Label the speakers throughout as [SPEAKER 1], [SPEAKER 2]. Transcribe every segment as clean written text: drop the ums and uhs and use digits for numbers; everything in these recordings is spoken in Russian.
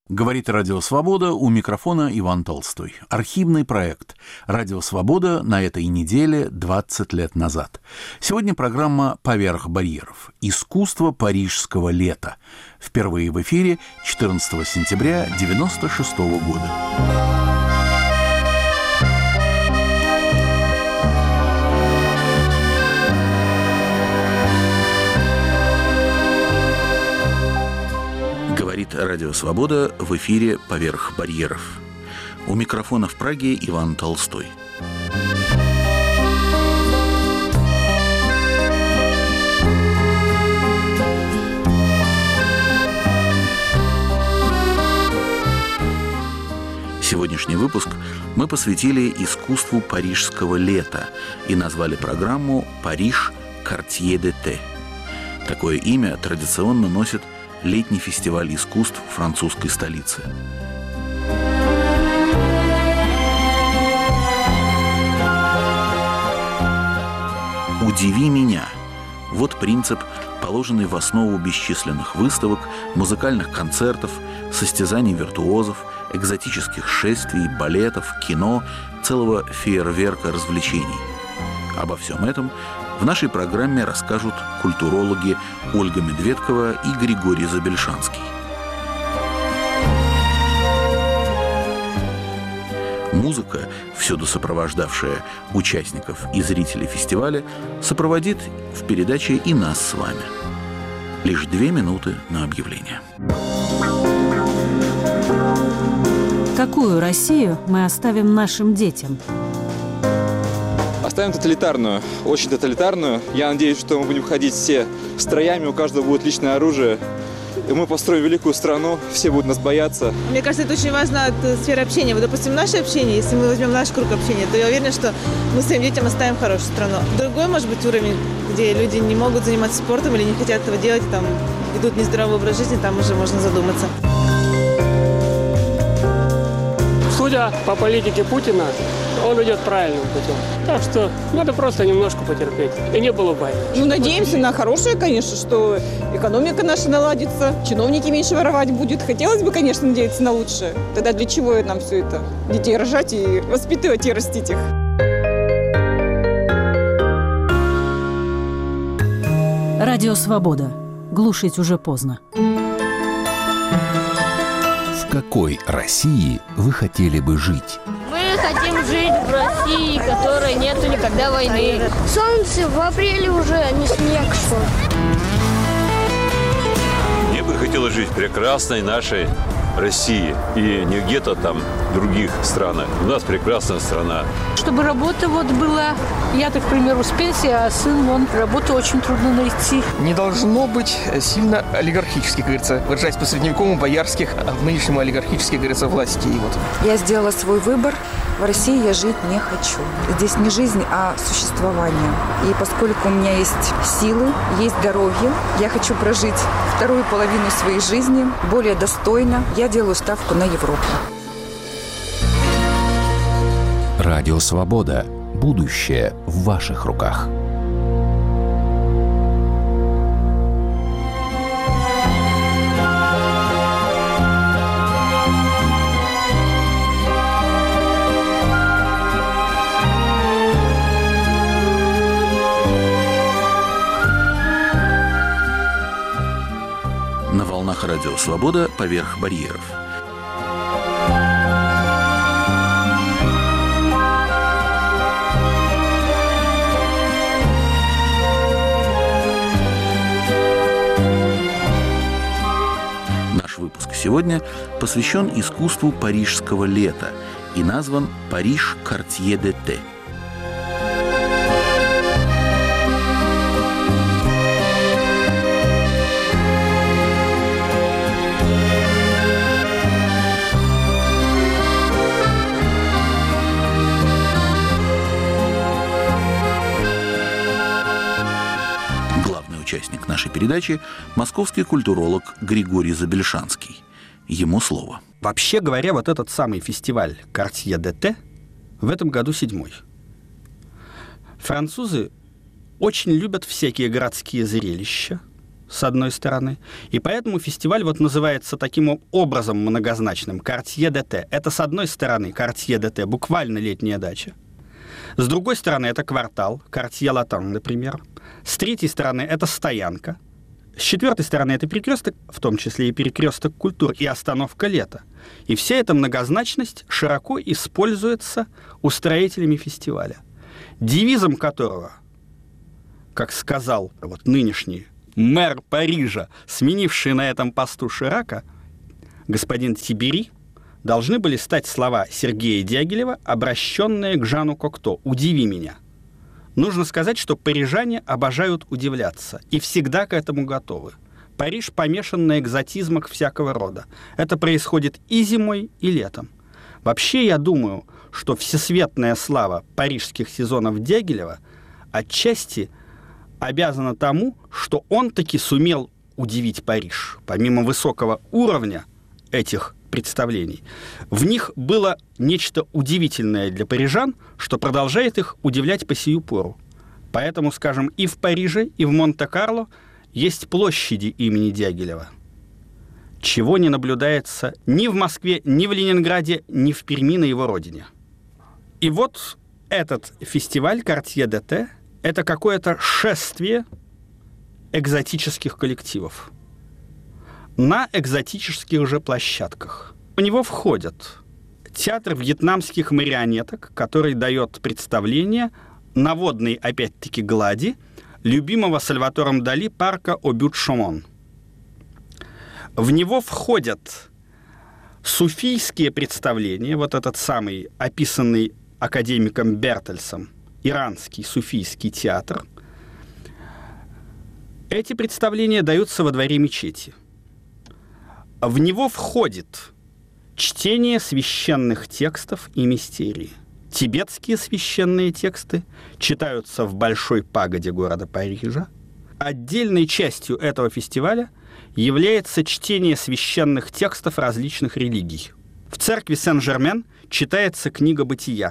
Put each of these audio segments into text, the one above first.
[SPEAKER 1] Говорит Радио Свобода, у микрофона Иван Толстой. Архивный проект «Радио Свобода» на этой неделе 20 лет назад. Сегодня программа «Поверх барьеров. Искусство парижского лета». Впервые в эфире 14 сентября 1996 года. Говорит Радио Свобода, в эфире «Поверх барьеров». У микрофона в Праге Иван Толстой. Сегодняшний выпуск мы посвятили искусству парижского лета и назвали программу «Париж Quartier d'été». Такое имя традиционно носит летний фестиваль искусств французской столицы. «Удиви меня» – вот принцип, положенный в основу бесчисленных выставок, музыкальных концертов, состязаний виртуозов, экзотических шествий, балетов, кино, целого фейерверка развлечений. Обо всем этом в нашей программе расскажут культурологи Ольга Медведкова и Григорий Забельшанский. Музыка, всюду сопровождавшая участников и зрителей фестиваля, сопроводит в передаче и нас с вами. Лишь 2 минуты на объявление.
[SPEAKER 2] Какую Россию мы оставим нашим детям?
[SPEAKER 3] Оставим тоталитарную, очень тоталитарную. Я надеюсь, что мы будем ходить все строями, у каждого будет личное оружие. И мы построим великую страну, все будут нас бояться.
[SPEAKER 4] Мне кажется, это очень важно от сферы общения. Вот, допустим, наше общение, если мы возьмем наш круг общения, то я уверена, что мы своим детям оставим хорошую страну. Другой, может быть, уровень, где люди не могут заниматься спортом или не хотят этого делать, там ведут нездоровый образ жизни, там уже можно задуматься.
[SPEAKER 5] Судя по политике Путина, он идет правильным путем. Так что надо просто немножко потерпеть. И не было войны.
[SPEAKER 6] Надеемся на хорошее, конечно, что экономика наша наладится, чиновники меньше воровать будут. Хотелось бы, конечно, надеяться на лучшее. Тогда для чего нам все это? Детей рожать и воспитывать и растить их.
[SPEAKER 2] Радио Свобода. Глушить уже поздно.
[SPEAKER 7] В какой России вы хотели бы жить?
[SPEAKER 8] Мы хотим жить в России, в которой нету никогда войны.
[SPEAKER 9] Солнце в апреле уже, а не снег шел.
[SPEAKER 10] Мне бы хотелось жить в прекрасной нашей России и не где-то там в других странах. У нас прекрасная страна.
[SPEAKER 11] Чтобы работа была, я, так, к примеру, с пенсии, а сын, работу очень трудно найти.
[SPEAKER 12] Не должно быть сильно олигархически, как говорится, выражаясь по-средневековому, боярских, а в нынешнем олигархически, как говорится, власти. И вот.
[SPEAKER 13] Я сделала свой выбор. В России я жить не хочу. Здесь не жизнь, а существование. И поскольку у меня есть силы, есть здоровье, я хочу прожить вторую половину своей жизни более достойно. Я делаю ставку на Европу.
[SPEAKER 7] Радио Свобода. Будущее в ваших руках.
[SPEAKER 1] На волнах Радио Свобода «Поверх барьеров». Наш выпуск сегодня посвящен искусству парижского лета и назван «Париж Quartier d'été». Участник нашей передачи – московский культуролог Григорий Забельшанский. Ему слово.
[SPEAKER 14] Вообще говоря, вот этот самый фестиваль Quartier d'été в этом году 7-й. Французы очень любят всякие городские зрелища, с одной стороны. И поэтому фестиваль вот называется таким образом многозначным «Quartier d'été». Это, с одной стороны, Quartier d'été, буквально летняя дача. С другой стороны, это квартал, Quartier Latin, например. С третьей стороны, это стоянка. С четвертой стороны, это перекресток, в том числе и перекресток культур, и остановка лета. И вся эта многозначность широко используется устроителями фестиваля, девизом которого, как сказал вот нынешний мэр Парижа, сменивший на этом посту Ширака, господин Тибери, должны были стать слова Сергея Дягилева, обращенные к Жану Кокто «Удиви меня». Нужно сказать, что парижане обожают удивляться и всегда к этому готовы. Париж помешан на экзотизмах всякого рода. Это происходит и зимой, и летом. Вообще, я думаю, что всесветная слава парижских сезонов Дягилева отчасти обязана тому, что он таки сумел удивить Париж. Помимо высокого уровня этих представлений, в них было нечто удивительное для парижан, что продолжает их удивлять по сию пору. Поэтому, скажем, и в Париже, и в Монте-Карло есть площади имени Дягилева, чего не наблюдается ни в Москве, ни в Ленинграде, ни в Перми на его родине. И вот этот фестиваль Quartier d'été – это какое-то шествие экзотических коллективов на экзотических же площадках. В него входят театр вьетнамских марионеток, который дает представление на водной, опять-таки, глади любимого Сальватором Дали парка Обют-Шомон. В него входят суфийские представления, вот этот самый описанный академиком Бертельсом иранский суфийский театр. Эти представления даются во дворе мечети. В него входит чтение священных текстов и мистерии. Тибетские священные тексты читаются в Большой пагоде города Парижа. Отдельной частью этого фестиваля является чтение священных текстов различных религий. В церкви Сен-Жермен читается книга Бытия.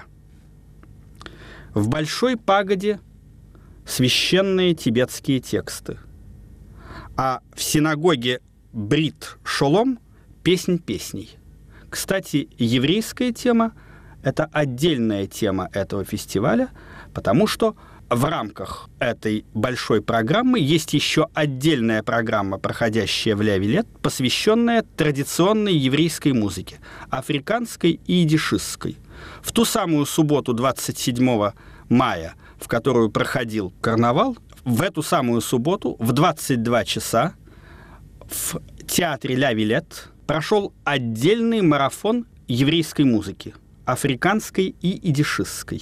[SPEAKER 14] В Большой пагоде священные тибетские тексты. А в синагоге Брит Шолом «Песнь песней». Кстати, еврейская тема – это отдельная тема этого фестиваля, потому что в рамках этой большой программы есть еще отдельная программа, проходящая в Ля-Вилет, посвященная традиционной еврейской музыке, африканской и идишистской. В ту самую субботу 27 мая, в которую проходил карнавал, в эту самую субботу в 22 часа в театре Ля-Вилет прошел отдельный марафон еврейской музыки, африканской и идишистской.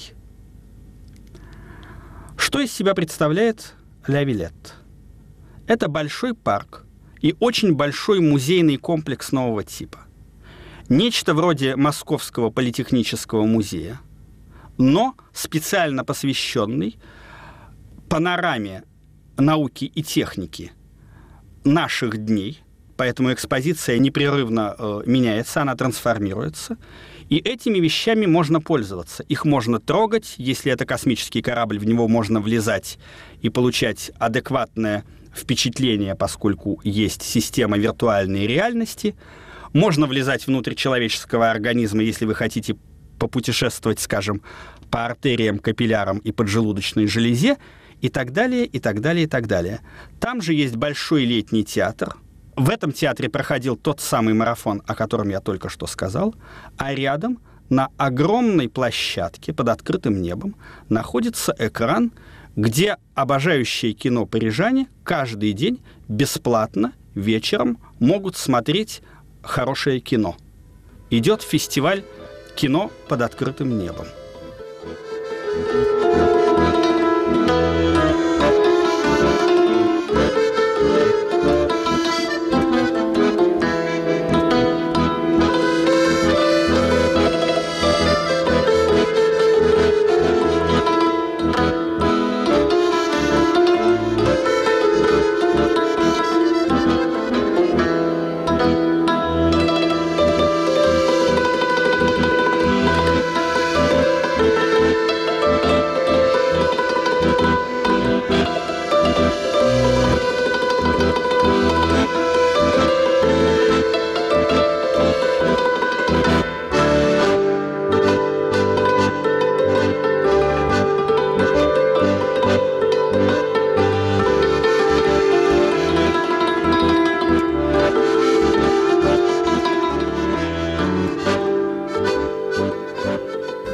[SPEAKER 14] Что из себя представляет Ля-Вилет? Это большой парк и очень большой музейный комплекс нового типа. Нечто вроде Московского политехнического музея, но специально посвященный панораме науки и техники наших дней, поэтому экспозиция непрерывно меняется, она трансформируется, и этими вещами можно пользоваться. Их можно трогать, если это космический корабль, в него можно влезать и получать адекватное впечатление, поскольку есть система виртуальной реальности. Можно влезать внутрь человеческого организма, если вы хотите попутешествовать, скажем, по артериям, капиллярам и поджелудочной железе, и так далее, и так далее, и так далее. Там же есть большой летний театр. В этом театре проходил тот самый марафон, о котором я только что сказал, а рядом на огромной площадке под открытым небом находится экран, где обожающие кино парижане каждый день бесплатно вечером могут смотреть хорошее кино. Идет фестиваль кино под открытым небом.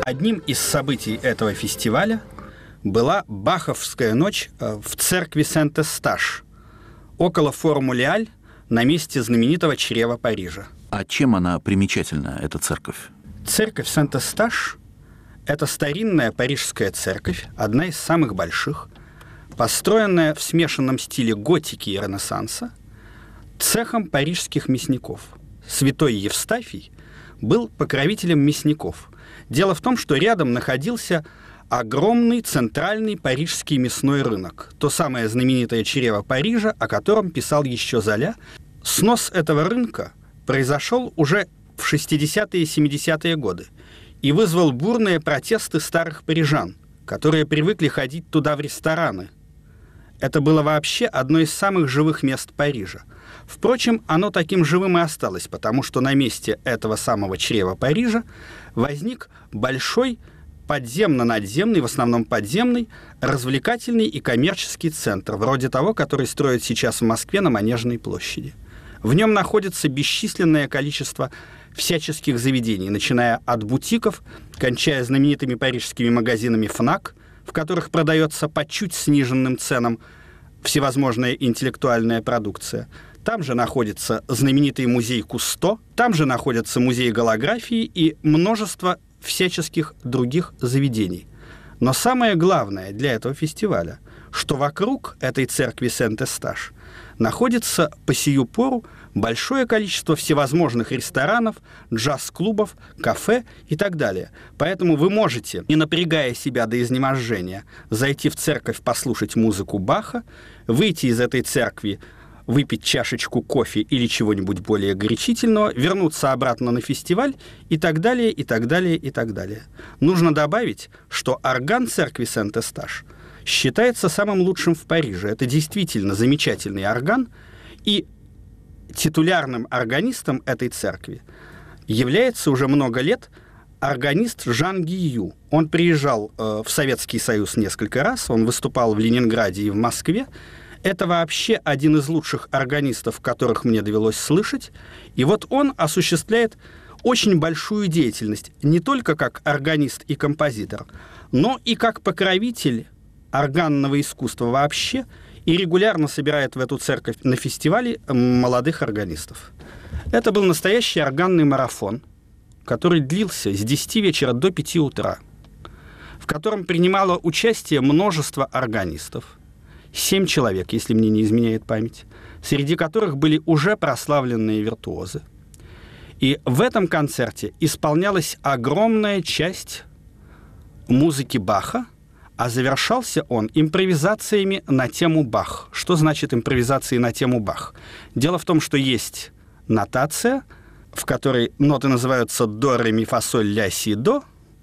[SPEAKER 14] Одним из событий этого фестиваля была Баховская ночь в церкви Сент-Эсташ, около форума Леаль, на месте знаменитого чрева Парижа.
[SPEAKER 1] А чем она примечательна, эта церковь?
[SPEAKER 14] Церковь Сент-Эсташ – это старинная парижская церковь, одна из самых больших, построенная в смешанном стиле готики и Ренессанса, цехом парижских мясников. Святой Евстафий был покровителем мясников. Дело в том, что рядом находился огромный центральный парижский мясной рынок, то самое знаменитое чрево Парижа, о котором писал еще Золя. Снос этого рынка произошел уже в 60-е и 70-е годы и вызвал бурные протесты старых парижан, которые привыкли ходить туда в рестораны. Это было вообще одно из самых живых мест Парижа. Впрочем, оно таким живым и осталось, потому что на месте этого самого чрева Парижа возник большой подземно-надземный, в основном подземный, развлекательный и коммерческий центр, вроде того, который строят сейчас в Москве на Манежной площади. В нем находится бесчисленное количество всяческих заведений, начиная от бутиков, кончая знаменитыми парижскими магазинами «Фнак», в которых продается по чуть сниженным ценам всевозможная интеллектуальная продукция. Там же находится знаменитый музей Кусто, там же находится музей голографии и множество всяческих других заведений. Но самое главное для этого фестиваля, что вокруг этой церкви Сент-Эсташ находится по сию пору большое количество всевозможных ресторанов, джаз-клубов, кафе и так далее. Поэтому вы можете, не напрягая себя до изнеможения, зайти в церковь послушать музыку Баха, выйти из этой церкви, выпить чашечку кофе или чего-нибудь более горячительного, вернуться обратно на фестиваль и так далее, и так далее, и так далее. Нужно добавить, что орган церкви Сент-Эсташ считается самым лучшим в Париже. Это действительно замечательный орган, и титулярным органистом этой церкви является уже много лет органист Жан Гию. Он приезжал в Советский Союз несколько раз, он выступал в Ленинграде и в Москве. Это вообще один из лучших органистов, которых мне довелось слышать. И вот он осуществляет очень большую деятельность не только как органист и композитор, но и как покровитель органного искусства вообще, и регулярно собирает в эту церковь на фестивале молодых органистов. Это был настоящий органный марафон, который длился с 10 вечера до 5 утра, в котором принимало участие множество органистов. 7 человек, если мне не изменяет память, среди которых были уже прославленные виртуозы. И в этом концерте исполнялась огромная часть музыки Баха, а завершался он импровизациями на тему Бах. Что значит импровизации на тему Бах? Дело в том, что есть нотация, в которой ноты называются до, ре, ми, фа, соль, ля, си, до,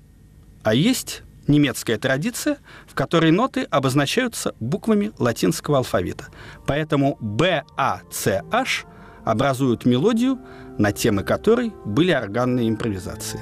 [SPEAKER 14] а есть немецкая традиция, в которой ноты обозначаются буквами латинского алфавита. Поэтому Б, А, С, H образуют мелодию, на темы которой были органные импровизации.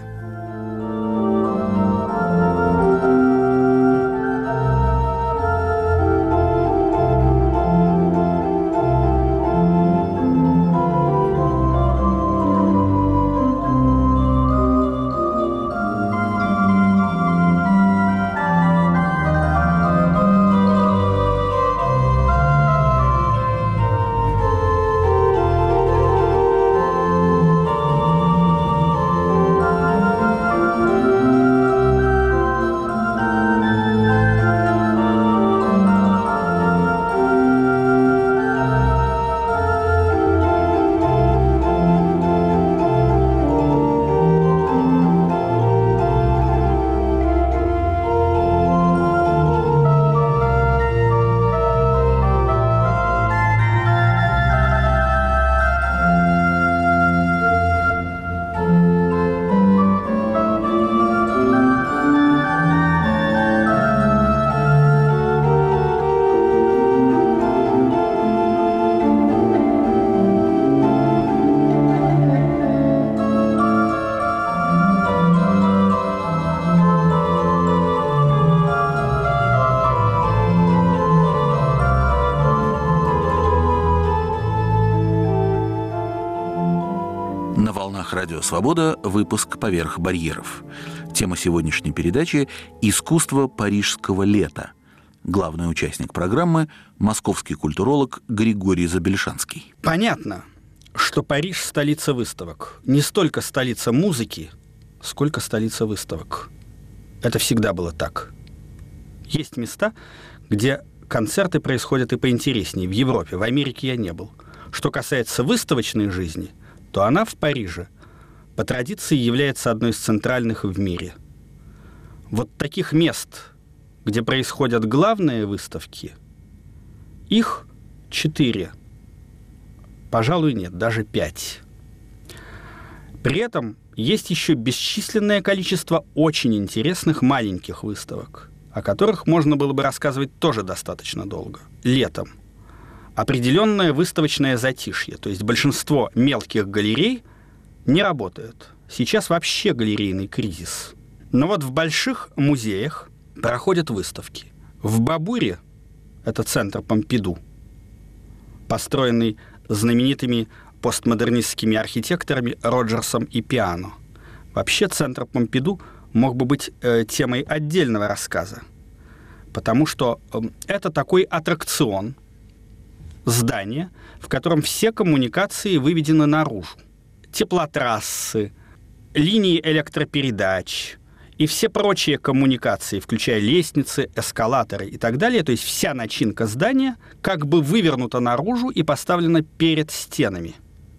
[SPEAKER 1] волнах Радио Свобода выпуск «Поверх барьеров». Тема сегодняшней передачи – «Искусство парижского лета». Главный участник программы – московский культуролог Григорий Забельшанский.
[SPEAKER 14] Понятно, что Париж – столица выставок. Не столько столица музыки, сколько столица выставок. Это всегда было так. Есть места, где концерты происходят и поинтереснее. В Европе, в Америке я не был. Что касается выставочной жизни, то она в Париже по традиции является одной из центральных в мире. Вот таких мест, где происходят главные выставки, их 4. Пожалуй, нет, даже 5. При этом есть еще бесчисленное количество очень интересных маленьких выставок, о которых можно было бы рассказывать тоже достаточно долго. Летом определенное выставочное затишье, то есть большинство мелких галерей не работают. Сейчас вообще галерейный кризис. Но вот в больших музеях проходят выставки. В Бабуре, это центр Помпиду, построенный знаменитыми постмодернистскими архитекторами Роджерсом и Пиано. Вообще центр Помпиду мог бы быть темой отдельного рассказа, потому что это такой аттракцион, здание, в котором все коммуникации выведены наружу. Теплотрассы, линии электропередач и все прочие коммуникации, включая лестницы, эскалаторы и так далее. То есть вся начинка здания как бы вывернута наружу и поставлена перед стенами.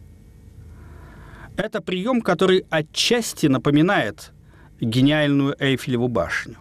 [SPEAKER 14] Это прием, который отчасти напоминает гениальную Эйфелеву башню.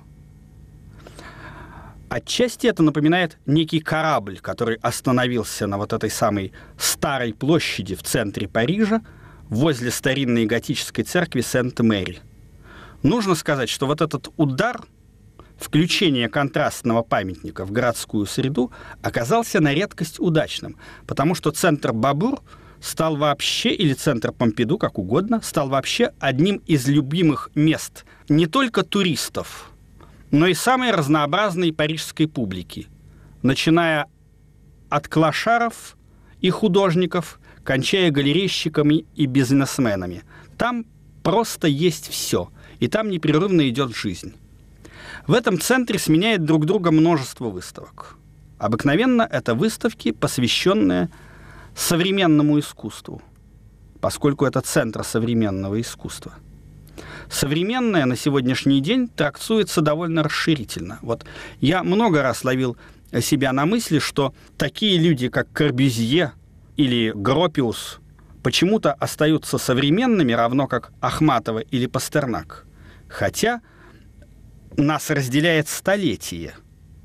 [SPEAKER 14] Отчасти это напоминает некий корабль, который остановился на вот этой самой старой площади в центре Парижа, возле старинной готической церкви Сент-Мэри. Нужно сказать, что вот этот удар, включение контрастного памятника в городскую среду, оказался на редкость удачным, потому что центр Бабур стал вообще, или центр Помпиду, как угодно, стал вообще одним из любимых мест не только туристов, но и самой разнообразной парижской публики, начиная от клошаров и художников, кончая галерейщиками и бизнесменами. Там просто есть все, и там непрерывно идет жизнь. В этом центре сменяет друг друга множество выставок. Обыкновенно это выставки, посвященные современному искусству, поскольку это центр современного искусства. Современное на сегодняшний день трактуется довольно расширительно. Вот я много раз ловил себя на мысли, что такие люди, как Корбюзье или Гропиус, почему-то остаются современными, равно как Ахматова или Пастернак. Хотя нас разделяет столетие.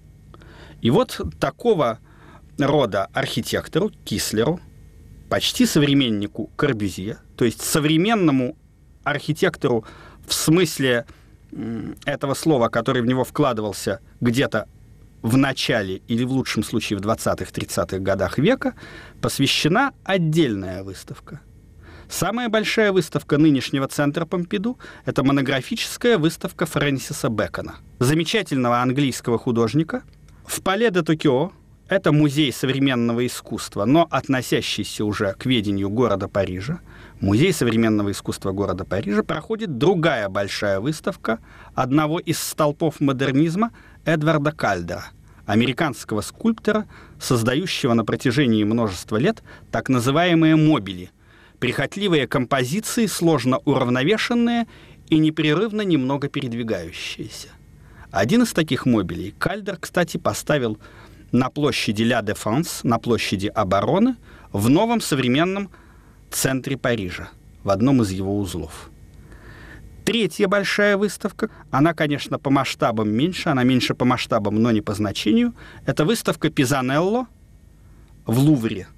[SPEAKER 14] И вот такого рода архитектору Кислеру, почти современнику Корбюзье, то есть современному архитектору в смысле этого слова, который в него вкладывался где-то в начале или в лучшем случае в 20-30-х годах века, посвящена отдельная выставка. Самая большая выставка нынешнего центра Помпиду – это монографическая выставка Фрэнсиса Бэкона, замечательного английского художника. В Пале де Токио, это музей современного искусства, но относящийся уже к ведению города Парижа, Музей современного искусства города Парижа, проходит другая большая выставка одного из столпов модернизма Эдварда Кальдера, американского скульптора, создающего на протяжении множества лет так называемые мобили, прихотливые композиции, сложно уравновешенные и непрерывно немного передвигающиеся. Один из таких мобилей Кальдер, кстати, поставил на площади Ля Дефенс, на площади Обороны, в новом современном центре Парижа, в одном из его узлов. Третья большая выставка, она, конечно, по масштабам меньше, она меньше по масштабам, но не по значению, это выставка Пизанелло в Лувре.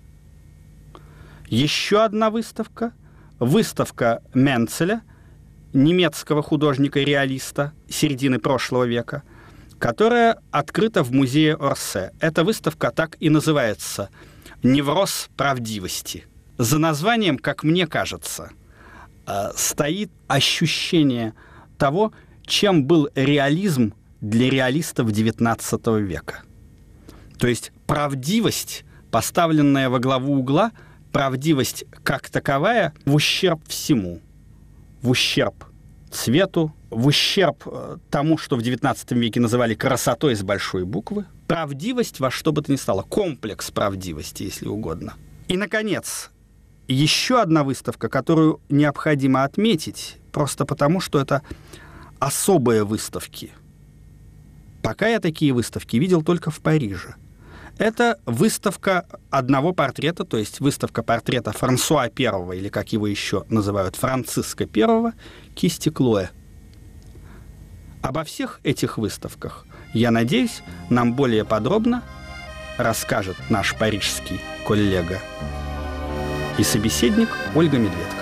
[SPEAKER 14] Еще одна выставка, выставка Менцеля, немецкого художника-реалиста середины прошлого века, которая открыта в музее Орсе. Эта выставка так и называется «Невроз правдивости». За названием, как мне кажется, стоит ощущение того, чем был реализм для реалистов XIX века. То есть правдивость, поставленная во главу угла, правдивость как таковая в ущерб всему. В ущерб цвету, в ущерб тому, что в XIX веке называли красотой с большой буквы. Правдивость во что бы то ни стало. Комплекс правдивости, если угодно. И, наконец, еще одна выставка, которую необходимо отметить, просто потому, что это особые выставки. Пока я такие выставки видел только в Париже. Это выставка одного портрета, то есть выставка портрета Франсуа I, или как его еще называют, Франциска I, кисти Клоэ. Обо всех этих выставках, я надеюсь, нам более подробно расскажет наш парижский коллега и собеседник Ольга Медведкова.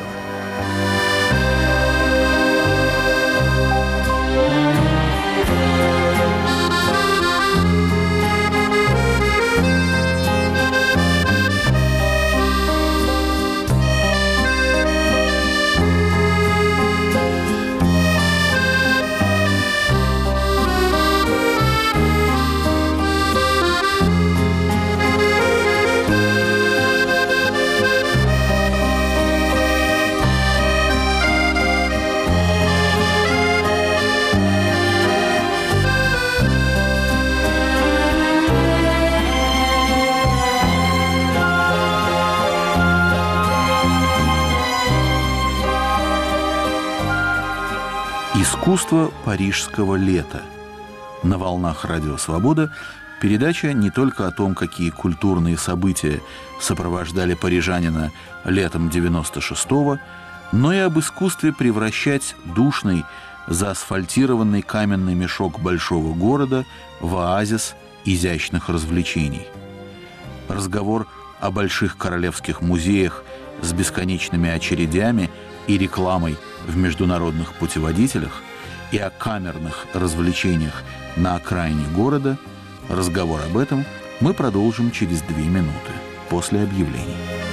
[SPEAKER 1] Искусство парижского лета. На волнах Радио Свобода передача не только о том, какие культурные события сопровождали парижанина летом 96-го, но и об искусстве превращать душный, заасфальтированный каменный мешок большого города в оазис изящных развлечений. Разговор о больших королевских музеях с бесконечными очередями и рекламой в международных путеводителях и о камерных развлечениях на окраине города, разговор об этом мы продолжим через 2 минуты после объявлений.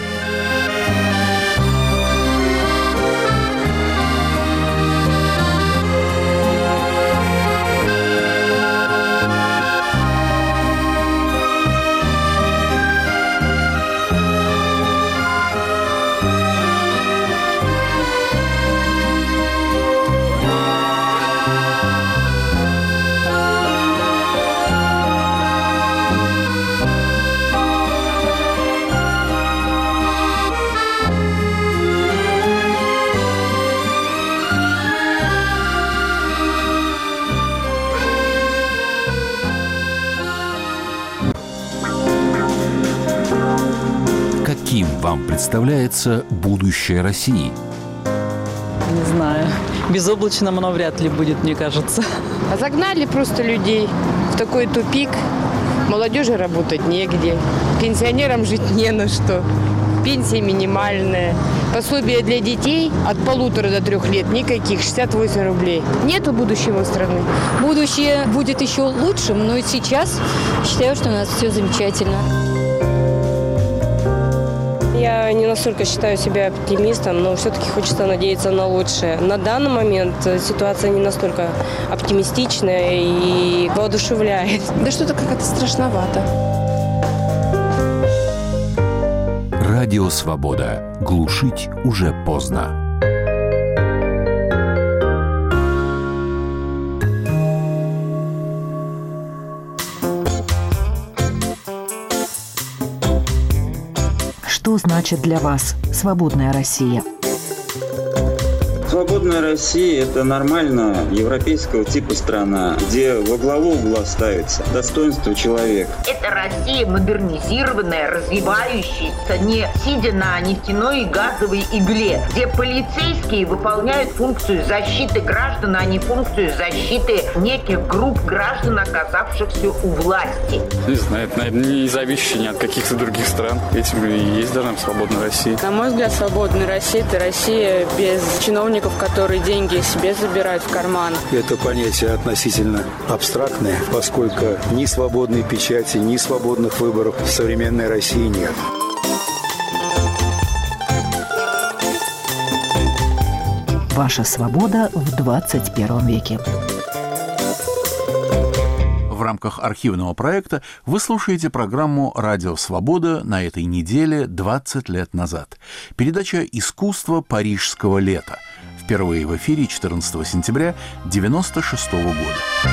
[SPEAKER 7] Каким вам представляется будущее России?
[SPEAKER 15] Не знаю. Безоблачным оно вряд ли будет, мне кажется.
[SPEAKER 8] Загнали просто людей в такой тупик. Молодежи работать негде. Пенсионерам жить не на что. Пенсия минимальная. Пособие для детей от 1,5 до 3 лет никаких, 68 рублей. Нету будущего страны.
[SPEAKER 16] Будущее будет еще лучшим, но сейчас считаю, что у нас все замечательно.
[SPEAKER 17] Я не настолько считаю себя оптимистом, но все-таки хочется надеяться на лучшее. На данный момент ситуация не настолько оптимистичная и воодушевляет.
[SPEAKER 18] Да что-то как-то страшновато.
[SPEAKER 7] Радио Свобода. Глушить уже поздно.
[SPEAKER 2] Что значит для вас свободная Россия?
[SPEAKER 19] Свободная Россия – это нормальная европейского типа страна, где во главу угла ставится достоинство человека.
[SPEAKER 20] Это Россия модернизированная, развивающаяся, не сидя на нефтяной и газовой игле, где полицейские выполняют функцию защиты граждан, а не функцию защиты неких групп граждан, оказавшихся у власти.
[SPEAKER 21] Не знаю, это, наверное, не зависящее ни от каких-то других стран. Этим и есть должна быть свободная Россия.
[SPEAKER 22] На мой взгляд, свободная Россия – это Россия без чиновников, которые деньги себе забирают в карман.
[SPEAKER 23] Это понятие относительно абстрактное, поскольку ни свободной печати, ни свободных выборов в современной России нет.
[SPEAKER 2] Ваша свобода в 21 веке.
[SPEAKER 7] В
[SPEAKER 1] рамках архивного проекта вы слушаете программу «Радио Свобода» на этой неделе 20 лет назад. Передача «Искусство парижского лета». Впервые в эфире 14 сентября 1996 года.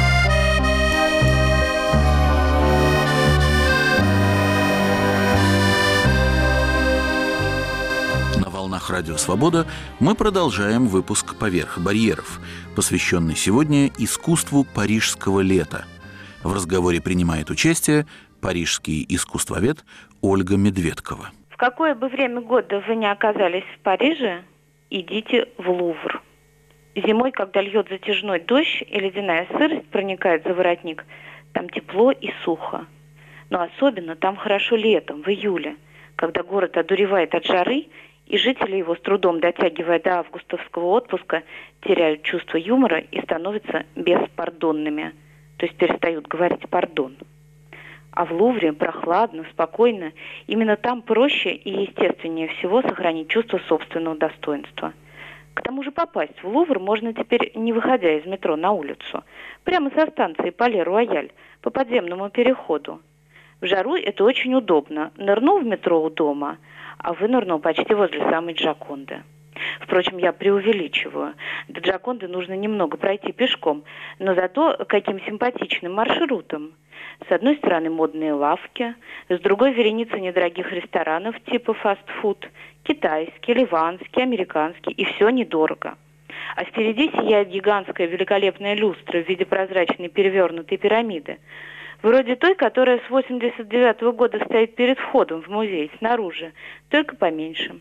[SPEAKER 1] Радио «Свобода» мы продолжаем выпуск «Поверх барьеров», посвященный сегодня искусству парижского лета. В разговоре принимает участие парижский искусствовед Ольга Медведкова.
[SPEAKER 3] В какое бы время года вы ни оказались в Париже, идите в Лувр. Зимой, когда льет затяжной дождь и ледяная сырость проникает за воротник, там тепло и сухо. Но особенно там хорошо летом, в июле, когда город одуревает от жары, и жители его, с трудом дотягивая до августовского отпуска, теряют чувство юмора и становятся беспардонными, то есть перестают говорить «пардон». А в Лувре прохладно, спокойно, именно там проще и естественнее всего сохранить чувство собственного достоинства. К тому же попасть в Лувр можно теперь, не выходя из метро на улицу, прямо со станции Пале-Рояль, по подземному переходу. В жару это очень удобно. Нырнул в метро у дома, а вынырнул почти возле самой Джоконды. Впрочем, я преувеличиваю. До Джоконды нужно немного пройти пешком, но зато каким симпатичным маршрутом. С одной стороны модные лавки, с другой вереница недорогих ресторанов типа фастфуд, китайский, ливанский, американский, и все недорого. А впереди сияет гигантская великолепная люстра в виде прозрачной перевернутой пирамиды, вроде той, которая с 89-го года стоит перед входом в музей, снаружи, только поменьше.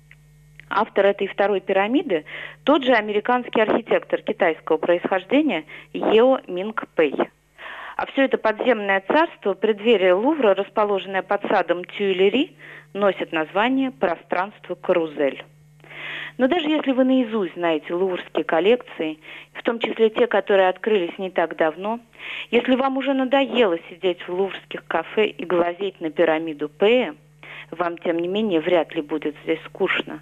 [SPEAKER 3] Автор этой второй пирамиды – тот же американский архитектор китайского происхождения Ео Минг Пэй. А все это подземное царство, преддверие Лувра, расположенное под садом Тюильри, носит название «Пространство Карузель». Но даже если вы наизусть знаете луврские коллекции, в том числе те, которые открылись не так давно, если вам уже надоело сидеть в луврских кафе и глазеть на пирамиду Пэя, вам, тем не менее, вряд ли будет здесь скучно.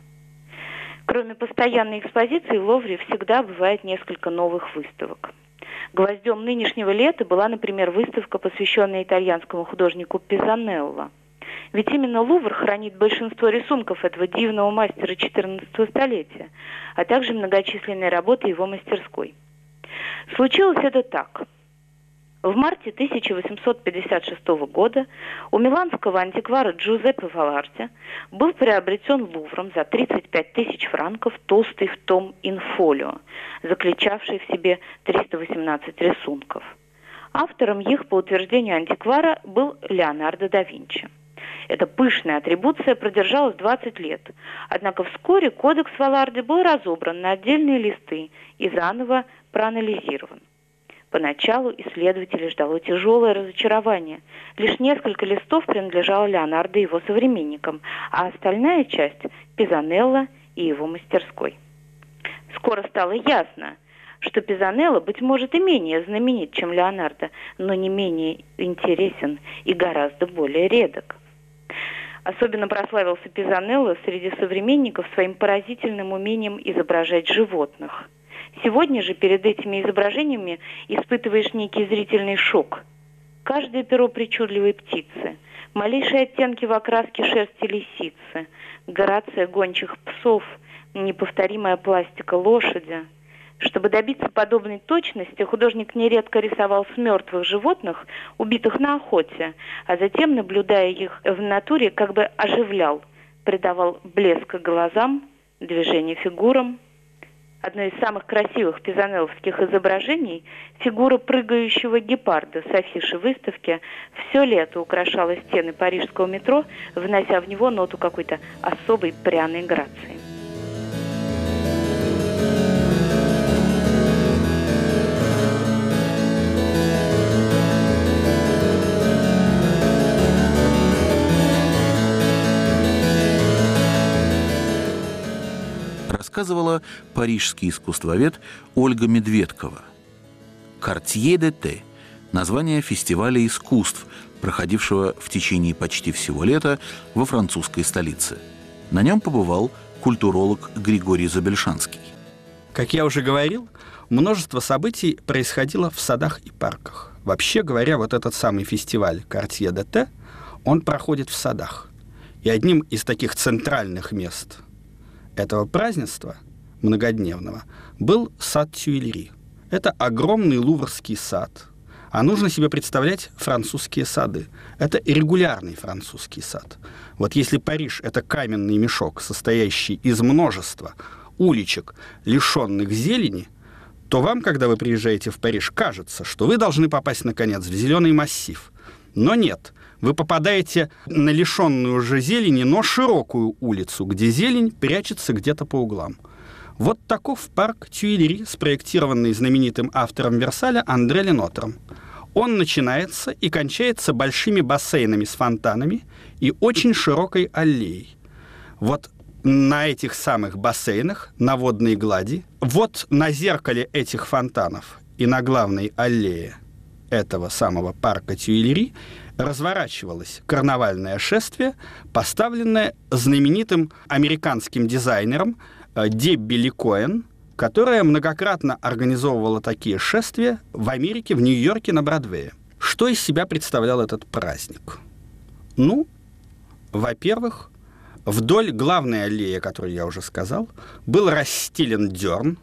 [SPEAKER 3] Кроме постоянной экспозиции, в Лувре всегда бывает несколько новых выставок. Гвоздем нынешнего лета была, например, выставка, посвященная итальянскому художнику Пизанелло. Ведь именно Лувр хранит большинство рисунков этого дивного мастера XIV столетия, а также многочисленные работы его мастерской. Случилось это так. В марте 1856 года у миланского антиквара Джузеппе Валарди был приобретен Лувром за 35 тысяч франков толстый том инфолио, заключавший в себе 318 рисунков. Автором их, по утверждению антиквара, был Леонардо да Винчи. Эта пышная атрибуция продержалась 20 лет, однако вскоре кодекс Валарди был разобран на отдельные листы и заново проанализирован. Поначалу исследователей ждало тяжелое разочарование. Лишь несколько листов принадлежало Леонардо и его современникам, а остальная часть – Пизанелло и его мастерской. Скоро стало ясно, что Пизанелло, быть может, и менее знаменит, чем Леонардо, но не менее интересен и гораздо более редок. Особенно прославился Пизанелло среди современников своим поразительным умением изображать животных. Сегодня же перед этими изображениями испытываешь некий зрительный шок. Каждое перо причудливой птицы, малейшие оттенки в окраске шерсти лисицы, грация гончих псов, неповторимая пластика лошади. Чтобы добиться подобной точности, художник нередко рисовал с мертвых животных, убитых на охоте, а затем, наблюдая их в натуре, как бы оживлял, придавал блеск глазам, движение фигурам. Одно из самых красивых пизанелловских изображений – фигура прыгающего гепарда с афиши выставки все лето украшала стены парижского метро, внося в него ноту какой-то особой пряной грации.
[SPEAKER 1] Рассказывала парижский искусствовед Ольга Медведкова. «Quartier d'été» – название фестиваля искусств, проходившего в течение почти всего лета во французской столице. На нем побывал культуролог Григорий Забельшанский.
[SPEAKER 14] Как я уже говорил, множество событий происходило в садах и парках. Вообще говоря, вот этот самый фестиваль Quartier d'été, он проходит в садах. И одним из таких центральных мест этого празднества многодневного был сад Тюильри. Это огромный луврский сад. А нужно себе представлять французские сады. Это регулярный французский сад. Вот если Париж – это каменный мешок, состоящий из множества уличек, лишенных зелени, то вам, когда вы приезжаете в Париж, кажется, что вы должны попасть, наконец, в зеленый массив. Но нет. Вы попадаете на лишенную уже зелени, но широкую улицу, где зелень прячется где-то по углам. Вот таков парк Тюильри, спроектированный знаменитым автором Версаля Андре Ленотром. Он начинается и кончается большими бассейнами с фонтанами и очень широкой аллеей. Вот на этих самых бассейнах, на водной глади, вот на зеркале этих фонтанов и на главной аллее этого самого парка Тюильри разворачивалось карнавальное шествие, поставленное знаменитым американским дизайнером Дебби Ли Коэн, которая многократно организовывала такие шествия в Америке, в Нью-Йорке, на Бродвее. Что из себя представлял этот праздник? Ну, во-первых, вдоль главной аллеи, о которой я уже сказал, был расстелен дерн.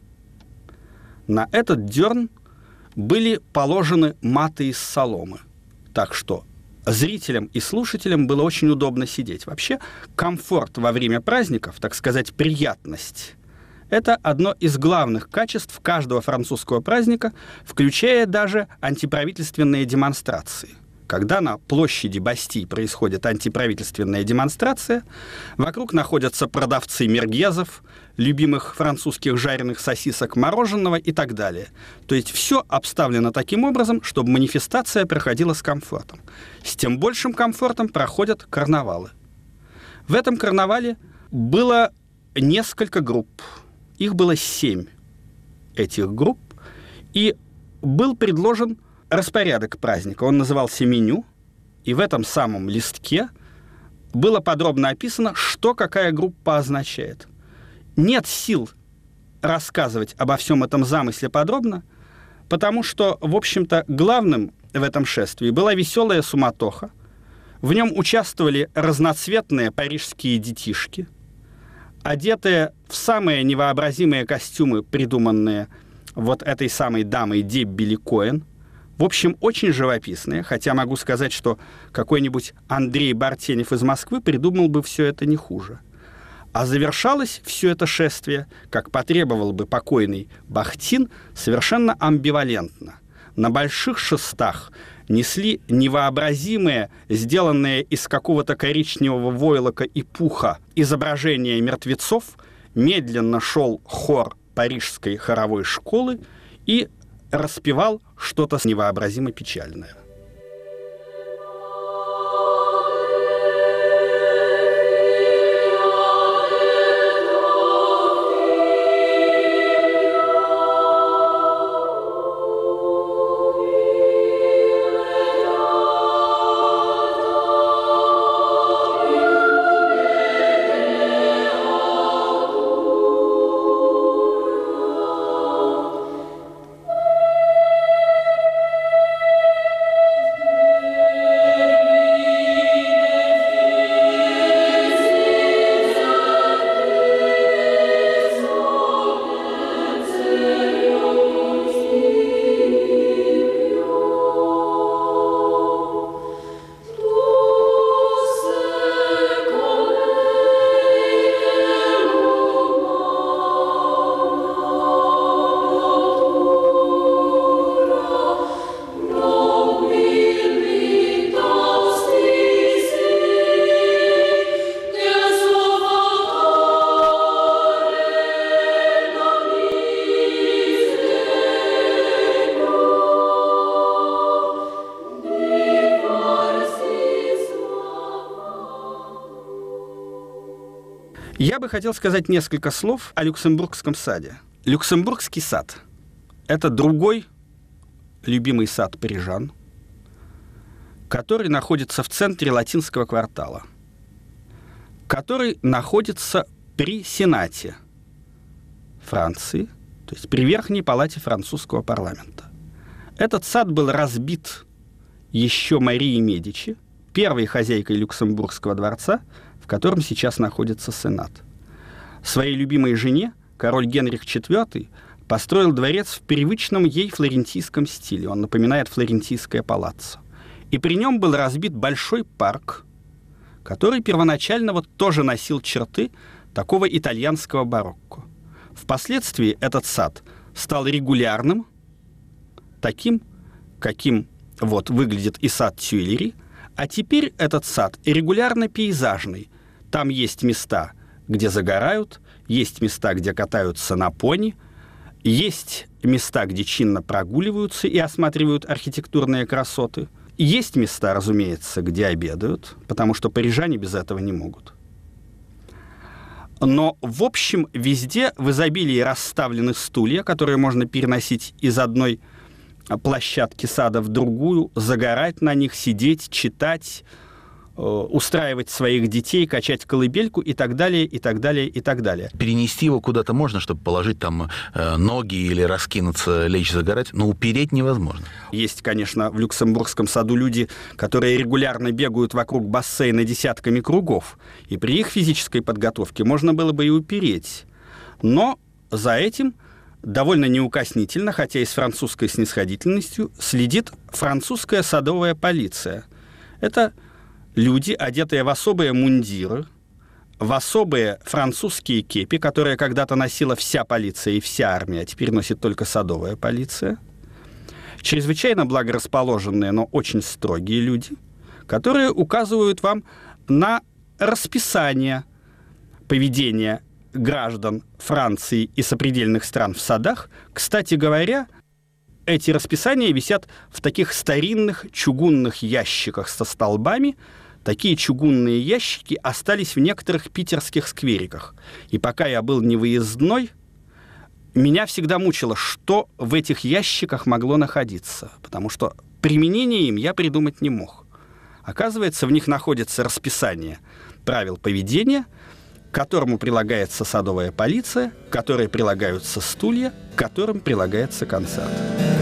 [SPEAKER 14] На этот дерн были положены маты из соломы. Так что зрителям и слушателям было очень удобно сидеть. Вообще, комфорт во время праздников, так сказать, приятность, это одно из главных качеств каждого французского праздника, включая даже антиправительственные демонстрации. Когда на площади Бастии происходит антиправительственная демонстрация, вокруг находятся продавцы мергезов, любимых французских жареных сосисок, мороженого и так далее. То есть все обставлено таким образом, чтобы манифестация проходила с комфортом. С тем большим комфортом проходят карнавалы. В этом карнавале было несколько групп. Их было 7, этих групп. И был предложен распорядок праздника. Он назывался «Меню». И в этом самом листке было подробно описано, что какая группа означает. Нет сил рассказывать обо всем этом замысле подробно, потому что, в общем-то, главным в этом шествии была веселая суматоха. В нем участвовали разноцветные парижские детишки, одетые в самые невообразимые костюмы, придуманные вот этой самой дамой Дебби Ли Коэн. В общем, очень живописные, хотя могу сказать, что какой-нибудь Андрей Бартенев из Москвы придумал бы все это не хуже. А завершалось все это шествие, как потребовал бы покойный Бахтин, совершенно амбивалентно. На больших шестах несли невообразимые, сделанные из какого-то коричневого войлока и пуха, изображения мертвецов, медленно шел хор парижской хоровой школы и распевал что-то невообразимо печальное. Я бы хотел сказать несколько слов о Люксембургском саде. Люксембургский сад – это другой любимый сад парижан, который находится в центре Латинского квартала, который находится при Сенате Франции, то есть при Верхней палате французского парламента. Этот сад был разбит еще Марией Медичи, первой хозяйкой Люксембургского дворца, в котором сейчас находится Сенат. Своей любимой жене король Генрих IV построил дворец в привычном ей флорентийском стиле. Он напоминает флорентийское палаццо. И при нем был разбит большой парк, который первоначально вот тоже носил черты такого итальянского барокко. Впоследствии этот сад стал регулярным, таким, каким вот выглядит и сад Тюильри, а теперь этот сад регулярно пейзажный. Там есть места, где загорают, есть места, где катаются на пони, есть места, где чинно прогуливаются и осматривают архитектурные красоты. Есть места, разумеется, где обедают, потому что парижане без этого не могут. Но, в общем, везде в изобилии расставлены стулья, которые можно переносить из одной площадки сада в другую, загорать на них, сидеть, читать, устраивать своих детей, качать колыбельку и так далее, и так далее, и так далее.
[SPEAKER 1] Перенести его куда-то можно, чтобы положить там ноги или раскинуться, лечь загорать, но упереть невозможно.
[SPEAKER 14] Есть, конечно, в Люксембургском саду люди, которые регулярно бегают вокруг бассейна десятками кругов, и при их физической подготовке можно было бы и упереть. Но за этим довольно неукоснительно, хотя и с французской снисходительностью, следит французская садовая полиция. Это люди, одетые в особые мундиры, в особые французские кепи, которые когда-то носила вся полиция и вся армия, а теперь носит только садовая полиция. Чрезвычайно благорасположенные, но очень строгие люди, которые указывают вам на расписание поведения граждан Франции и сопредельных стран в садах. Кстати говоря, эти расписания висят в таких старинных чугунных ящиках со столбами. Такие чугунные ящики остались в некоторых питерских сквериках. И пока я был невыездной, меня всегда мучило, что в этих ящиках могло находиться, потому что применение им я придумать не мог. Оказывается, в них находится расписание правил поведения, к которому прилагается садовая полиция, к которой прилагаются стулья, к которым прилагается концерт.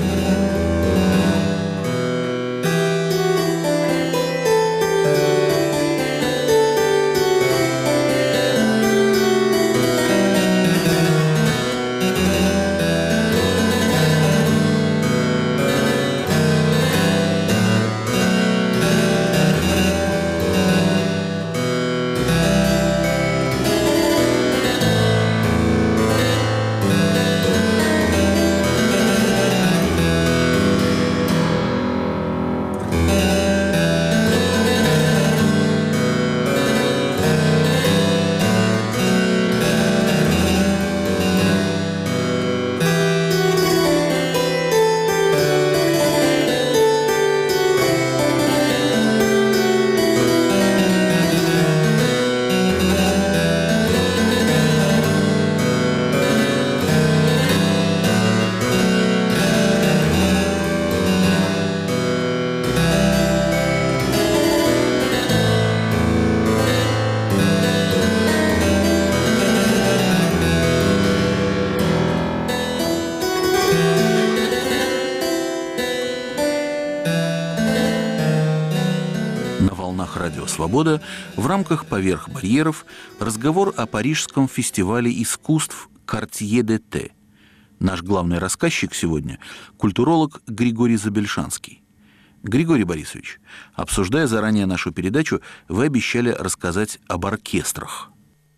[SPEAKER 1] Радио «Свобода» в рамках «Поверх барьеров» разговор о Парижском фестивале искусств «Quartier d'été». Наш главный рассказчик сегодня – культуролог Григорий Забельшанский. Григорий Борисович, обсуждая заранее нашу передачу, вы обещали рассказать об оркестрах.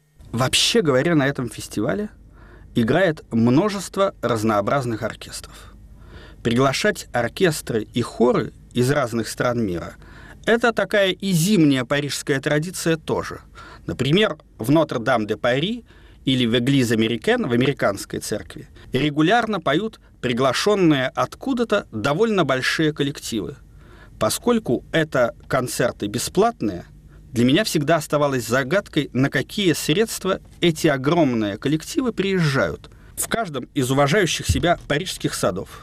[SPEAKER 14] Вообще говоря, на этом фестивале играет множество разнообразных оркестров. Приглашать оркестры и хоры из разных стран мира – это такая и зимняя парижская традиция тоже. Например, в Нотр-Дам-де-Пари или в Эглиз Америкен, в американской церкви, регулярно поют приглашенные откуда-то довольно большие коллективы. Поскольку это концерты бесплатные, для меня всегда оставалось загадкой, на какие средства эти огромные коллективы приезжают. В каждом из уважающих себя парижских садов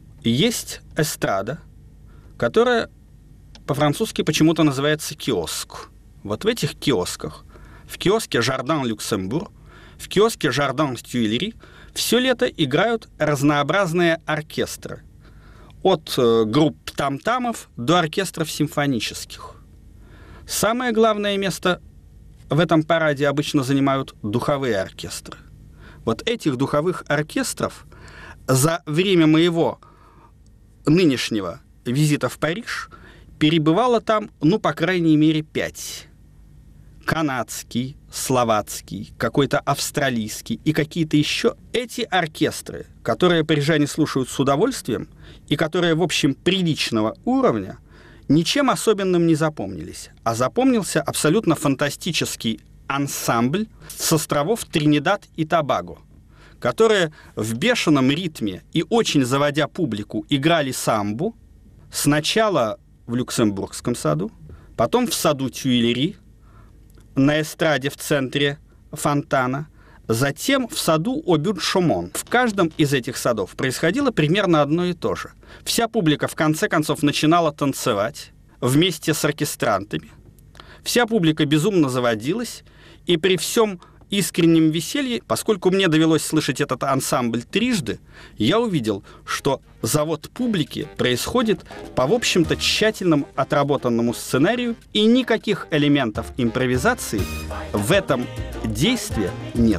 [SPEAKER 14] есть эстрада, которая по-французски почему-то называется киоск. Вот в этих киосках, в киоске «Жардин Люксембург», в киоске «Жардин Тюильри» все лето играют разнообразные оркестры. от групп там-тамов до оркестров симфонических. Самое главное место в этом параде обычно занимают духовые оркестры. Вот этих духовых оркестров за время моего нынешнего визита в Париж перебывало там, по крайней мере, 5. Канадский, словацкий, какой-то австралийский и какие-то еще. Эти оркестры, которые парижане слушают с удовольствием и которые, в общем, приличного уровня, ничем особенным не запомнились. А запомнился абсолютно фантастический ансамбль с островов Тринидад и Тобаго, которые в бешеном ритме и очень заводя публику играли самбу сначала в Люксембургском саду, потом в саду Тюильри, на эстраде в центре фонтана, затем в саду Обюд-Шомон. В каждом из этих садов происходило примерно одно и то же. Вся публика в конце концов начинала танцевать вместе с оркестрантами. Вся публика безумно заводилась, и при всем искреннем веселье, поскольку мне довелось слышать этот ансамбль трижды, я увидел, что завод публики происходит по, в общем-то, тщательно отработанному сценарию, и никаких элементов импровизации в этом действии нет.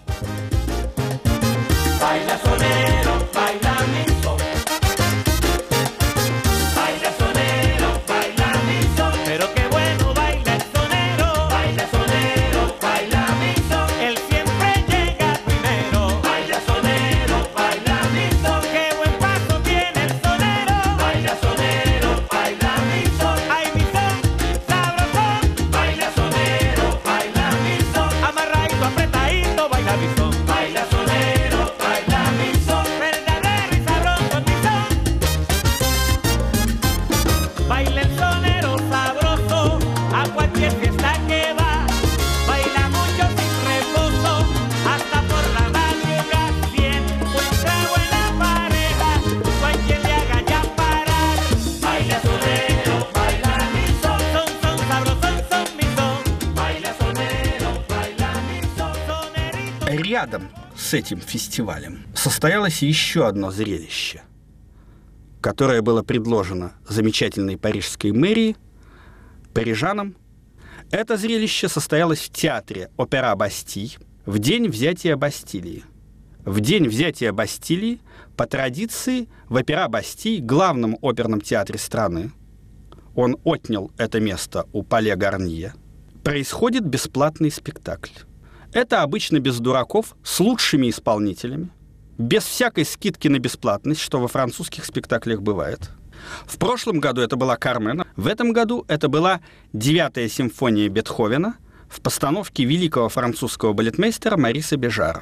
[SPEAKER 14] Рядом с этим фестивалем состоялось еще одно зрелище, которое было предложено замечательной парижской мэрией, парижанам. Это зрелище состоялось в театре Опера Бастиль в день взятия Бастилии. В день взятия Бастилии, по традиции, в Опера Бастиль, главном оперном театре страны, он отнял это место у Пале Гарнье, происходит бесплатный спектакль. Это обычно без дураков, с лучшими исполнителями, без всякой скидки на бесплатность, что во французских спектаклях бывает. В прошлом году это была «Кармен», в этом году это была 9-я симфония Бетховена в постановке великого французского балетмейстера Мариса Бежара.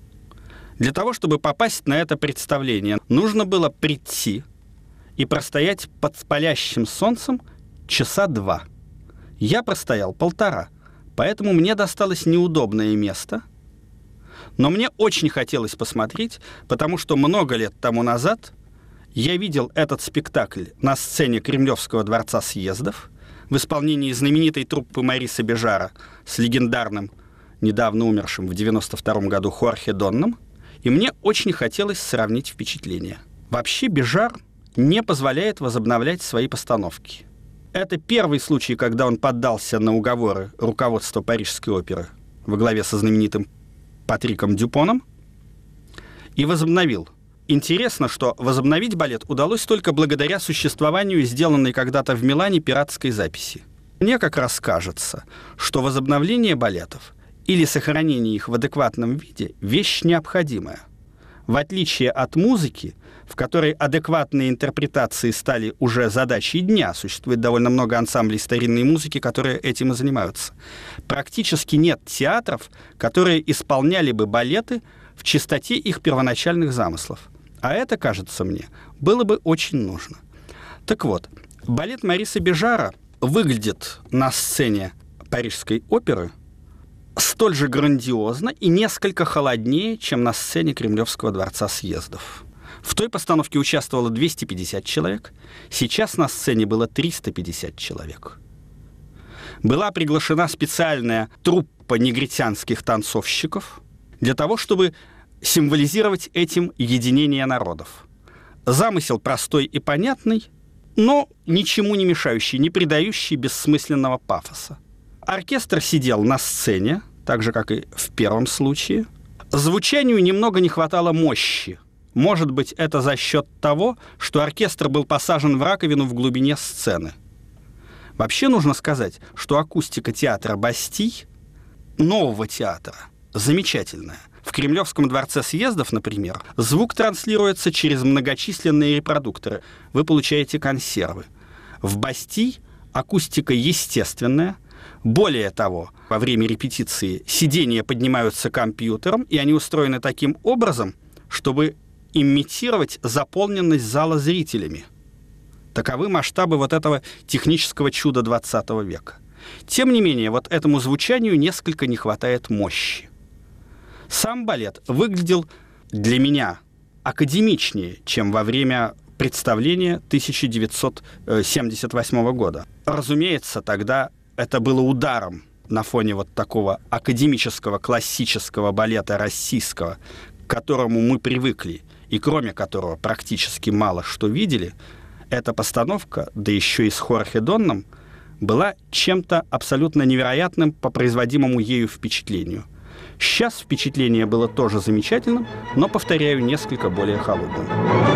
[SPEAKER 14] Для того, чтобы попасть на это представление, нужно было прийти и простоять под палящим солнцем часа 2. Я простоял 1,5. Поэтому мне досталось неудобное место, но мне очень хотелось посмотреть, потому что много лет тому назад я видел этот спектакль на сцене Кремлевского дворца съездов в исполнении знаменитой труппы Мариса Бежара с легендарным, недавно умершим в 1992 году Хорхе Донном, и мне очень хотелось сравнить впечатления. Вообще Бежар не позволяет возобновлять свои постановки. Это первый случай, когда он поддался на уговоры руководства Парижской оперы во главе со знаменитым Патриком Дюпоном и возобновил. Интересно, что возобновить балет удалось только благодаря существованию сделанной когда-то в Милане пиратской записи. Мне как раз кажется, что возобновление балетов или сохранение их в адекватном виде – вещь необходимая. В отличие от музыки, в которой адекватные интерпретации стали уже задачей дня. Существует довольно много ансамблей старинной музыки, которые этим и занимаются. Практически нет театров, которые исполняли бы балеты в чистоте их первоначальных замыслов. А это, кажется мне, было бы очень нужно. Так вот, балет Мариса Бежара выглядит на сцене Парижской оперы столь же грандиозно и несколько холоднее, чем на сцене Кремлевского дворца съездов. В той постановке участвовало 250 человек, сейчас на сцене было 350 человек. Была приглашена специальная труппа негритянских танцовщиков для того, чтобы символизировать этим единение народов. Замысел простой и понятный, но ничему не мешающий, не придающий бессмысленного пафоса. Оркестр сидел на сцене, так же, как и в первом случае. Звучанию немного не хватало мощи. Может быть, это за счет того, что оркестр был посажен в раковину в глубине сцены. Вообще нужно сказать, что акустика театра «Бастий», нового театра, замечательная. В Кремлевском дворце съездов, например, звук транслируется через многочисленные репродукторы. Вы получаете консервы. В «Бастий» акустика естественная. Более того, во время репетиции сиденья поднимаются компьютером, и они устроены таким образом, чтобы имитировать заполненность зала зрителями. Таковы масштабы вот этого технического чуда XX века. Тем не менее, вот этому звучанию несколько не хватает мощи. Сам балет выглядел для меня академичнее, чем во время представления 1978 года. Разумеется, тогда это было ударом на фоне вот такого академического классического балета российского, к которому мы привыкли, и кроме которого практически мало что видели. Эта постановка, да еще и с Хорхе Донном, была чем-то абсолютно невероятным по производимому ею впечатлению. Сейчас впечатление было тоже замечательным, но, повторяю, несколько более холодным.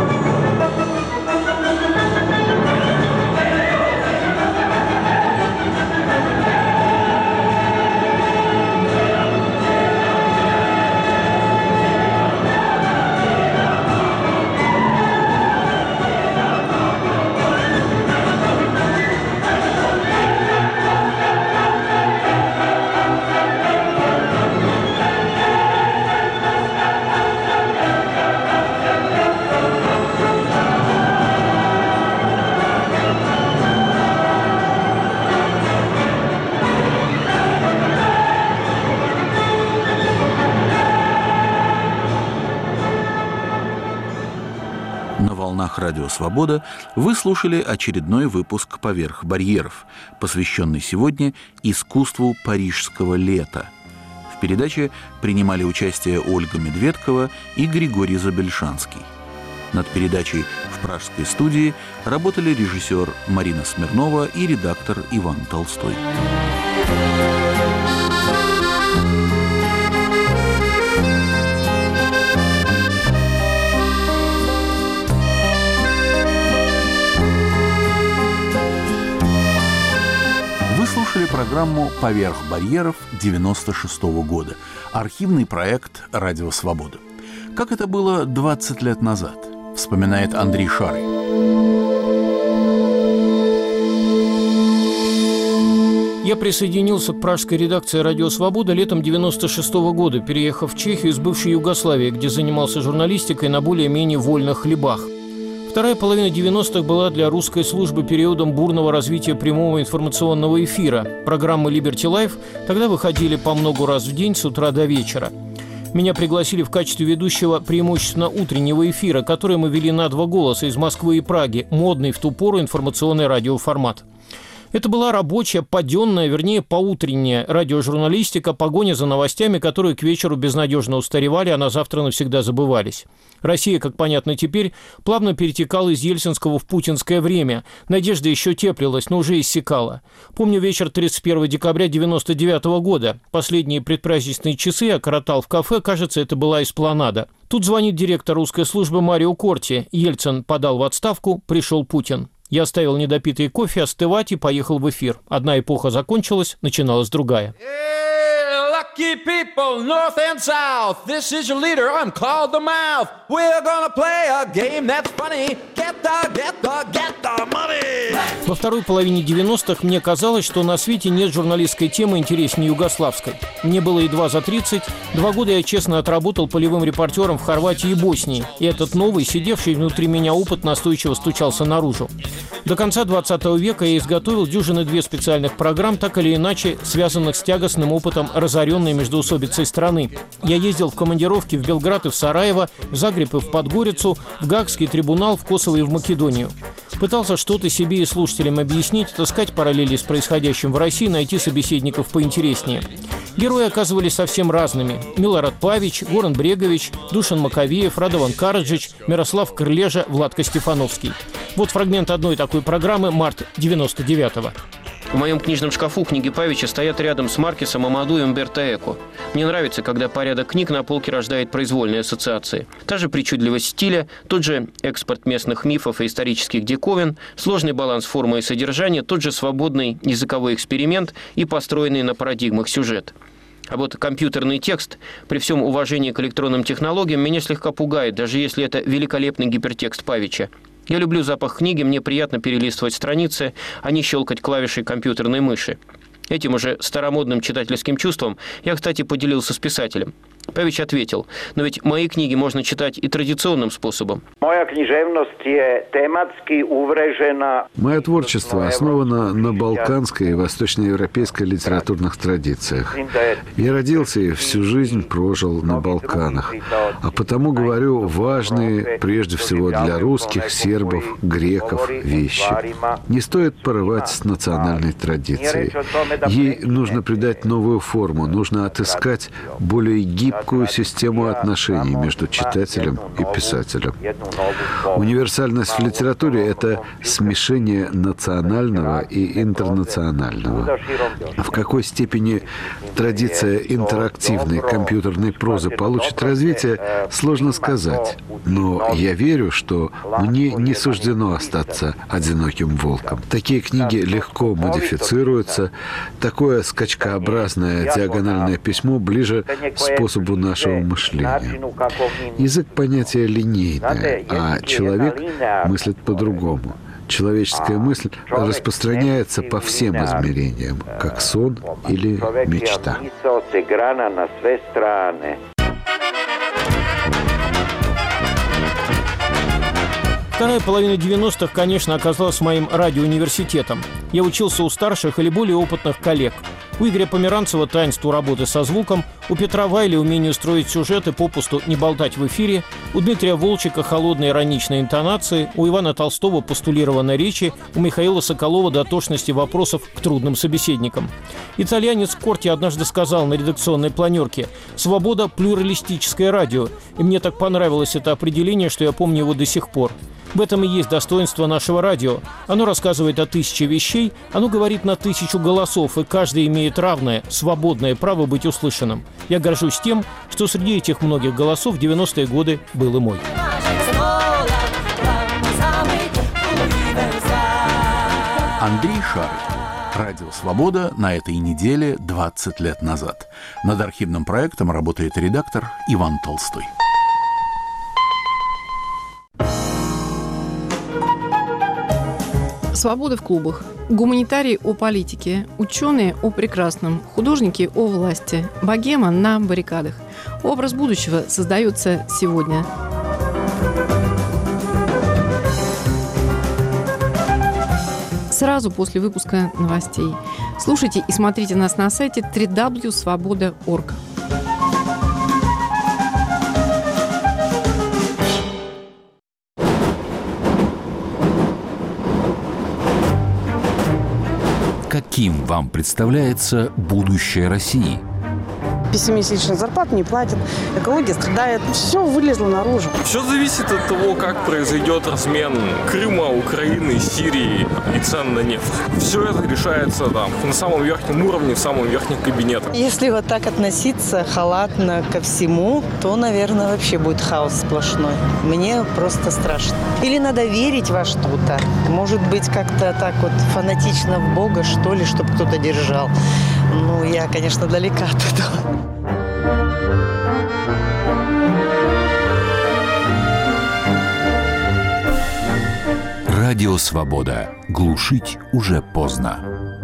[SPEAKER 1] Радио «Свобода» вы слушали очередной выпуск «Поверх барьеров», посвященный сегодня искусству парижского лета. В передаче принимали участие Ольга Медведкова и Григорий Забельшанский. Над передачей в пражской студии работали режиссер Марина Смирнова и редактор Иван Толстой. Слушали программу «Поверх барьеров» 96-го года. Архивный проект «Радио Свобода». Как это было 20 лет назад, вспоминает Андрей Шарый.
[SPEAKER 4] Я присоединился к пражской редакции «Радио Свобода» летом 96-го года, переехав в Чехию из бывшей Югославии, где занимался журналистикой на более-менее вольных хлебах. Вторая половина 90-х была для русской службы периодом бурного развития прямого информационного эфира. Программы Liberty Life тогда выходили по много раз в день с утра до вечера. Меня пригласили в качестве ведущего преимущественно утреннего эфира, который мы вели на 2 голоса из Москвы и Праги, модный в ту пору информационный радиоформат. Это была рабочая, паденная, вернее, поутренняя радиожурналистика, погоня за новостями, которые к вечеру безнадежно устаревали, а на завтра навсегда забывались. Россия, как понятно теперь, плавно перетекала из ельцинского в путинское время. Надежда еще теплилась, но уже иссякала. Помню вечер 31 декабря 1999 года. Последние предпраздничные часы я коротал в кафе, кажется, это была эспланада. Тут звонит директор русской службы Марио Корти. Ельцин подал в отставку, пришел Путин. Я оставил недопитый кофе остывать и поехал в эфир. Одна эпоха закончилась, начиналась другая.
[SPEAKER 5] Lucky people, north and south. This is your leader, I'm Claude the Mouth. We're gonna play a game that's funny. Get the money.
[SPEAKER 4] Во второй половине 90-х мне казалось, что на свете нет журналистской темы интереснее югославской. Мне было едва за 30. 2 года я честно отработал полевым репортером в Хорватии и Боснии. И этот новый, сидевший внутри меня опыт настойчиво стучался наружу. До конца 20 века я изготовил 2 специальных программ, так или иначе связанных с тягостным опытом разоренной междоусобицей страны. Я ездил в командировки в Белград и в Сараево, в Загреб и в Подгорицу, в Гаагский трибунал, в Косово и в Македонию. Пытался что-то себе и слушателям объяснить, таскать параллели с происходящим в России, найти собеседников поинтереснее. Герои оказывались совсем разными. Милорад Павич, Горан Брегович, Душан Маковеев, Радован Караджич, Мирослав Крылежа, Владко Стефановский. Вот фрагмент одной такой программы «Март 99-го».
[SPEAKER 6] В моем книжном шкафу книги Павича стоят рядом с Маркесом, Амаду и Умберто Эко. Мне нравится, когда порядок книг на полке рождает произвольные ассоциации. Та же причудливость стиля, тот же экспорт местных мифов и исторических диковин, сложный баланс формы и содержания, тот же свободный языковой эксперимент и построенный на парадигмах сюжет. А вот компьютерный текст, при всем уважении к электронным технологиям, меня слегка пугает, даже если это великолепный гипертекст Павича. Я люблю запах книги, мне приятно перелистывать страницы, а не щелкать клавишей компьютерной мыши. Этим уже старомодным читательским чувством я, кстати, поделился с писателем. Павич ответил: но ведь мои книги можно читать и традиционным способом.
[SPEAKER 9] Моя творчество основано на балканской и восточноевропейской литературных традициях. Я родился и всю жизнь прожил на Балканах, а потому говорю важные, прежде всего для русских, сербов, греков, вещи. Не стоит порывать с национальной традицией. Ей нужно придать новую форму, нужно отыскать более гибкую систему отношений между читателем и писателем. Универсальность в литературе – это смешение национального и интернационального. В какой степени традиция интерактивной компьютерной прозы получит развитие, сложно сказать. Но я верю, что мне не суждено остаться одиноким волком. Такие книги легко модифицируются. Такое скачкообразное диагональное письмо ближе к способу нашего мышления. Язык – понятие линейное, а человек мыслит по-другому. Человеческая мысль распространяется по всем измерениям, как сон или мечта.
[SPEAKER 4] Вторая половина 90-х, конечно, оказалась моим радиоуниверситетом. Я учился у старших или более опытных коллег. У Игоря Померанцева таинству работы со звуком, у Петра Вайли умению строить сюжеты, попусту не болтать в эфире, у Дмитрия Волчика холодные ироничные интонации, у Ивана Толстого постулированной речи, у Михаила Соколова дотошности вопросов к трудным собеседникам. Итальянец Корти однажды сказал на редакционной планерке: «Свобода – плюралистическое радио». И мне так понравилось это определение, что я помню его до сих пор. В этом и есть достоинство нашего радио. Оно рассказывает о 1000 вещей, оно говорит на 1000 голосов, и каждый имеет равное, свободное право быть услышанным. Я горжусь тем, что среди этих многих голосов в 90-е годы был и мой.
[SPEAKER 1] Андрей Шарый. Радио «Свобода» на этой неделе 20 лет назад. Над архивным проектом работает редактор Иван Толстой.
[SPEAKER 18] Свобода в клубах. Гуманитарии о политике, ученые о прекрасном, художники о власти, богема на баррикадах. Образ будущего создается сегодня. Сразу после выпуска новостей. Слушайте и смотрите нас на сайте www.svoboda.org.
[SPEAKER 7] Каким вам представляется будущее России?
[SPEAKER 10] Пессимистично, зарплату не платят, экология страдает. Все вылезло наружу.
[SPEAKER 21] Все зависит от того, как произойдет размен Крыма, Украины, Сирии и цен на нефть. Все это решается там на самом верхнем уровне, в самом верхнем кабинете.
[SPEAKER 24] Если вот так относиться халатно ко всему, то, наверное, вообще будет хаос сплошной. Мне просто страшно. Или надо верить во что-то. Может быть, как-то так вот фанатично в Бога, что ли, чтобы кто-то держал. Ну, я, конечно, далека от этого.
[SPEAKER 7] Радио «Свобода». Глушить уже поздно.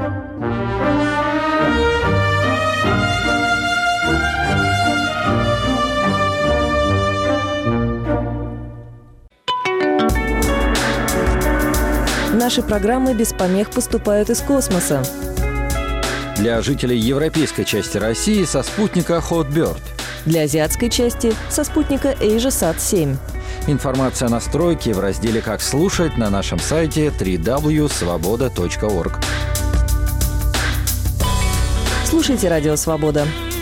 [SPEAKER 25] Наши программы без помех поступают из космоса.
[SPEAKER 26] Для жителей европейской части России со спутника Hotbird.
[SPEAKER 25] Для азиатской части со спутника AsiaSat-7.
[SPEAKER 26] Информация о настройке в разделе «Как слушать» на нашем сайте www.svoboda.org.
[SPEAKER 25] Слушайте «Радио Свобода».